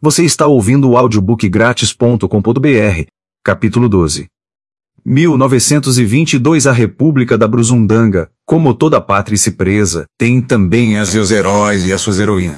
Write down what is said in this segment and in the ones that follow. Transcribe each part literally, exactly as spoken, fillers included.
Você está ouvindo o audiobook grátis ponto com ponto br, capítulo doze. mil novecentos e vinte e dois A República da Brusundanga, como toda pátria presa, tem também as seus heróis e as suas heroínas.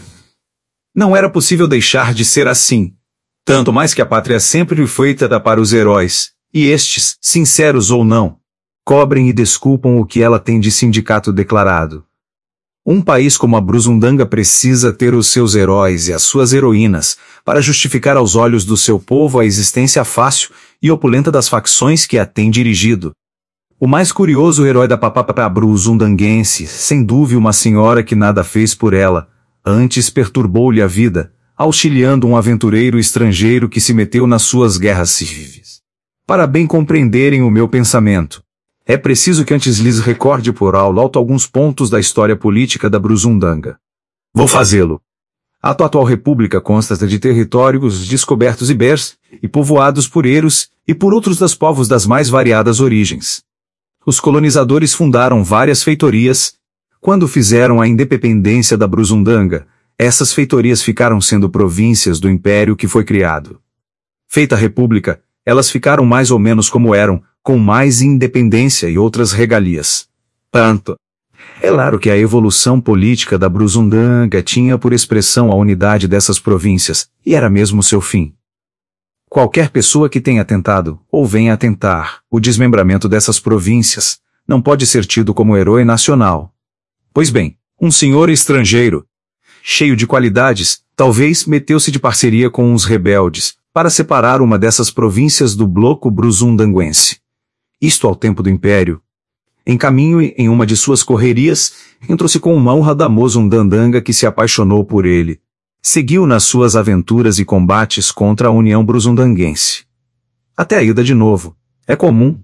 Não era possível deixar de ser assim. Tanto mais que a pátria sempre foi feita para os heróis, e estes, sinceros ou não, cobrem e desculpam o que ela tem de sindicato declarado. Um país como a Brusundanga precisa ter os seus heróis e as suas heroínas para justificar aos olhos do seu povo a existência fácil e opulenta das facções que a têm dirigido. O mais curioso herói da papapá bruzundanguense, sem dúvida uma senhora que nada fez por ela, antes perturbou-lhe a vida, auxiliando um aventureiro estrangeiro que se meteu nas suas guerras civis. Para bem compreenderem o meu pensamento, é preciso que antes lhes recorde por alto alguns pontos da história política da Brusundanga. Vou fazê-lo. A atual república consta de territórios descobertos ibers e povoados por eros e por outros das povos das mais variadas origens. Os colonizadores fundaram várias feitorias. Quando fizeram a independência da Brusundanga, essas feitorias ficaram sendo províncias do império que foi criado. Feita a república, elas ficaram mais ou menos como eram, com mais independência e outras regalias. Tanto é claro que a evolução política da Brusundanga tinha por expressão a unidade dessas províncias, e era mesmo seu fim. Qualquer pessoa que tenha tentado, ou venha a tentar, o desmembramento dessas províncias, não pode ser tido como herói nacional. Pois bem, um senhor estrangeiro, cheio de qualidades, talvez meteu-se de parceria com uns rebeldes, para separar uma dessas províncias do bloco bruzundanguense. Isto ao tempo do Império. Em caminho em uma de suas correrias, entrou-se com uma honra da Mozundandanga que se apaixonou por ele. Seguiu nas suas aventuras e combates contra a União Bruzundanguense. Até a ida de novo. É comum.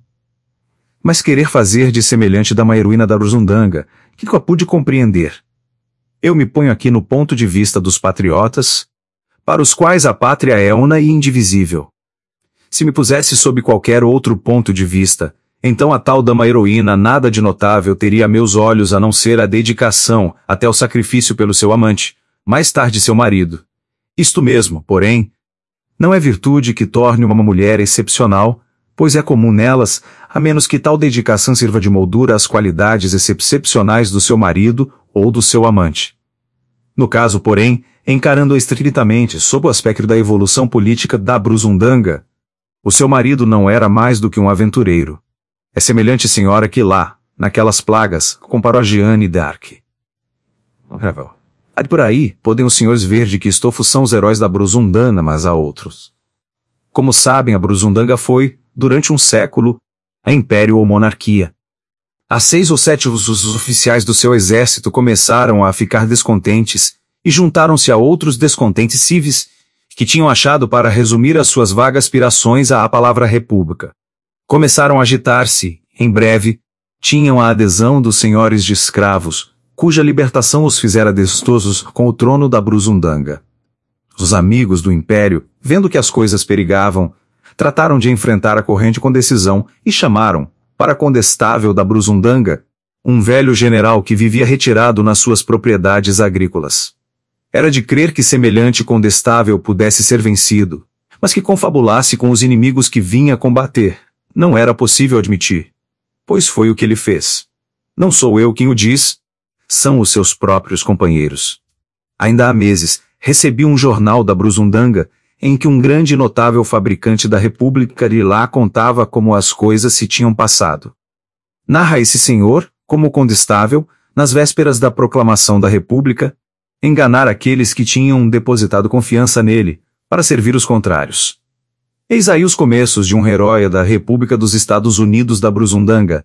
Mas querer fazer de semelhante da uma heroína da Bruzundanga, que nunca pude compreender. Eu me ponho aqui no ponto de vista dos patriotas, para os quais a pátria é una e indivisível. Se me pusesse sob qualquer outro ponto de vista, então a tal dama heroína nada de notável teria a meus olhos a não ser a dedicação até o sacrifício pelo seu amante, mais tarde seu marido. Isto mesmo, porém, não é virtude que torne uma mulher excepcional, pois é comum nelas, a menos que tal dedicação sirva de moldura às qualidades excepcionais do seu marido ou do seu amante. No caso, porém, encarando-a estritamente sob o aspecto da evolução política da Brusundanga, o seu marido não era mais do que um aventureiro. É semelhante senhora que lá, naquelas plagas, comparou a Jeanne d'Arc. Aí por aí, podem os senhores ver de que estofo são os heróis da Brusundanga, mas há outros. Como sabem, a Brusundanga foi, durante um século, a império ou monarquia. Há seis ou sete os, os oficiais do seu exército começaram a ficar descontentes, e juntaram-se a outros descontentes civis, que tinham achado para resumir as suas vagas aspirações à palavra república. Começaram a agitar-se, em breve, tinham a adesão dos senhores de escravos, cuja libertação os fizera destosos com o trono da Brusundanga. Os amigos do império, vendo que as coisas perigavam, trataram de enfrentar a corrente com decisão e chamaram, para condestável da Brusundanga, um velho general que vivia retirado nas suas propriedades agrícolas. Era de crer que semelhante condestável pudesse ser vencido, mas que confabulasse com os inimigos que vinha combater, não era possível admitir. Pois foi o que ele fez. Não sou eu quem o diz, são os seus próprios companheiros. Ainda há meses, recebi um jornal da Brusundanga, em que um grande e notável fabricante da República de lá contava como as coisas se tinham passado. Narra esse senhor, como condestável, nas vésperas da proclamação da República, enganar aqueles que tinham depositado confiança nele, para servir os contrários. Eis aí os começos de um herói da República dos Estados Unidos da Brusundanga.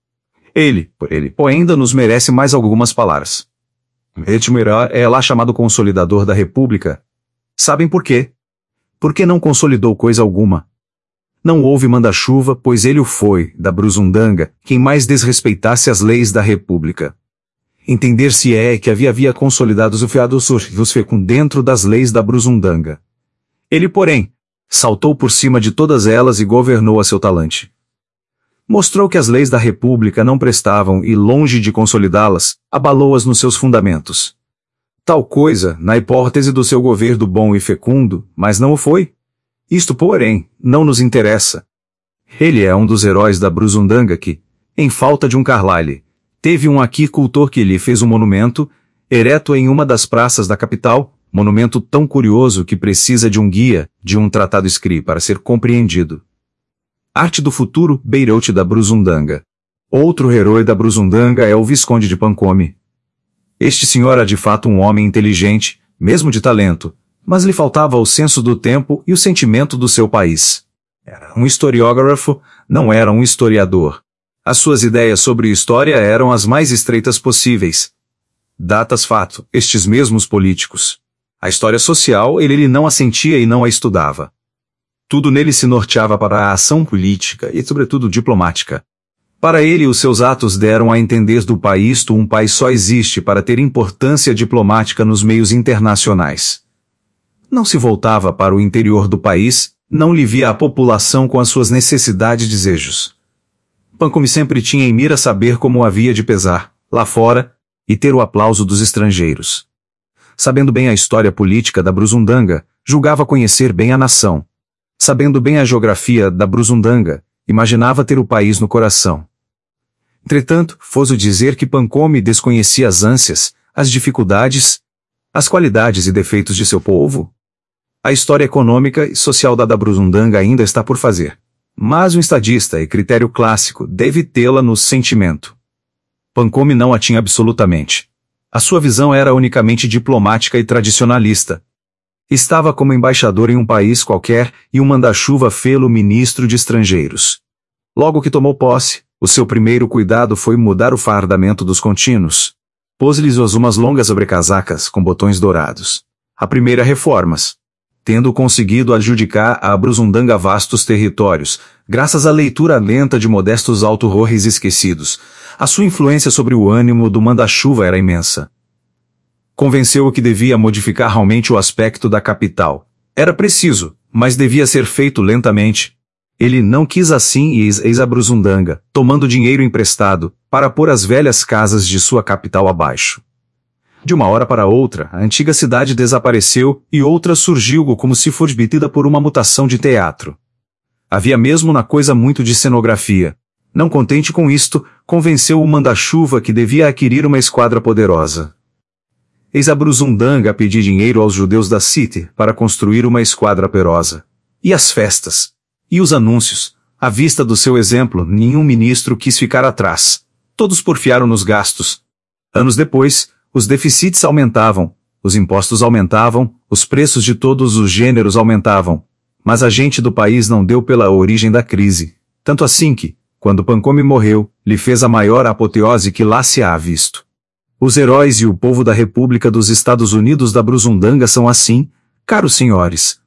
Ele, por ele, ainda nos merece mais algumas palavras. Este herói é lá chamado Consolidador da República. Sabem por quê? Porque não consolidou coisa alguma. Não houve manda-chuva, pois ele o foi, da Brusundanga, quem mais desrespeitasse as leis da República. Entender-se-é que havia havia consolidado os fiados os fecum dentro das leis da Brusundanga. Ele, porém, saltou por cima de todas elas e governou a seu talante. Mostrou que as leis da República não prestavam e, longe de consolidá-las, abalou-as nos seus fundamentos. Tal coisa, na hipótese do seu governo bom e fecundo, mas não o foi? Isto, porém, não nos interessa. Ele é um dos heróis da Brusundanga que, em falta de um Carlyle, teve um aquicultor que lhe fez um monumento, ereto em uma das praças da capital, monumento tão curioso que precisa de um guia, de um tratado escrito para ser compreendido. Arte do futuro, Beiroute da Brusundanga. Outro herói da Brusundanga é o Visconde de Pancome. Este senhor era de fato um homem inteligente, mesmo de talento, mas lhe faltava o senso do tempo e o sentimento do seu país. Era um historiógrafo, não era um historiador. As suas ideias sobre história eram as mais estreitas possíveis. Datas fato, estes mesmos políticos. A história social ele não a sentia e não a estudava. Tudo nele se norteava para a ação política e, sobretudo, diplomática. Para ele, os seus atos deram a entender do país que um país só existe para ter importância diplomática nos meios internacionais. Não se voltava para o interior do país, não lhe via a população com as suas necessidades e desejos. Pancome sempre tinha em mira saber como havia de pesar, lá fora, e ter o aplauso dos estrangeiros. Sabendo bem a história política da Brusundanga, julgava conhecer bem a nação. Sabendo bem a geografia da Brusundanga, imaginava ter o país no coração. Entretanto, fosse dizer que Pancome desconhecia as ânsias, as dificuldades, as qualidades e defeitos de seu povo? A história econômica e social da Brusundanga ainda está por fazer. Mas um estadista e critério clássico deve tê-la no sentimento. Pancome não a tinha absolutamente. A sua visão era unicamente diplomática e tradicionalista. Estava como embaixador em um país qualquer e um manda-chuva fê-lo ministro de estrangeiros. Logo que tomou posse, o seu primeiro cuidado foi mudar o fardamento dos contínuos. Pôs-lhes umas longas sobrecasacas com botões dourados. A primeira reformas. Tendo conseguido adjudicar à Brusundanga vastos territórios, graças à leitura lenta de modestos autorrores esquecidos, a sua influência sobre o ânimo do manda-chuva era imensa. Convenceu-o que devia modificar realmente o aspecto da capital. Era preciso, mas devia ser feito lentamente. Ele não quis assim e eis a Brusundanga, tomando dinheiro emprestado, para pôr as velhas casas de sua capital abaixo. De uma hora para outra, a antiga cidade desapareceu e outra surgiu como se fosse obtida por uma mutação de teatro. Havia mesmo na coisa muito de cenografia. Não contente com isto, convenceu o manda-chuva que devia adquirir uma esquadra poderosa. Eis a Brusundanga a pedir dinheiro aos judeus da City para construir uma esquadra poderosa. E as festas? E os anúncios? À vista do seu exemplo, nenhum ministro quis ficar atrás. Todos porfiaram nos gastos. Anos depois, os deficites aumentavam, os impostos aumentavam, os preços de todos os gêneros aumentavam. Mas a gente do país não deu pela origem da crise. Tanto assim que, quando Pancome morreu, lhe fez a maior apoteose que lá se há visto. Os heróis e o povo da República dos Estados Unidos da Brusundanga são assim, caros senhores,